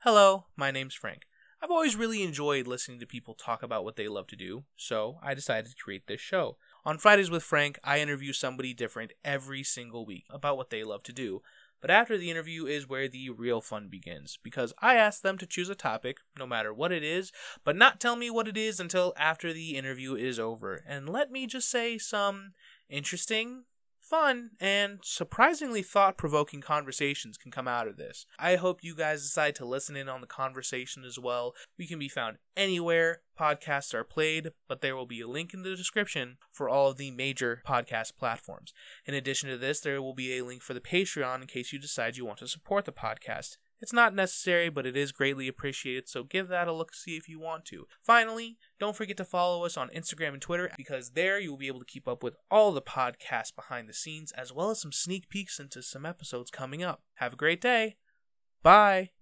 Hello, my name's Frank. I've always really enjoyed listening to people talk about what they love to do, so I decided to create this show. On Fridays with Frank, I interview somebody different every single week about what they love to do. But after the interview is where the real fun begins, because I ask them to choose a topic, no matter what it is, but not tell me what it is until after the interview is over, and let me just say some interesting, fun, and surprisingly thought-provoking conversations can come out of this. I hope you guys decide to listen in on the conversation as well. We can be found anywhere podcasts are played, but there will be a link in the description for all of the major podcast platforms. In addition to this, there will be a link for the Patreon in case you decide you want to support the podcast. It's not necessary, but it is greatly appreciated, so give that a look-see if you want to. Finally, don't forget to follow us on Instagram and Twitter, because there you will be able to keep up with all the podcasts behind the scenes, as well as some sneak peeks into some episodes coming up. Have a great day. Bye.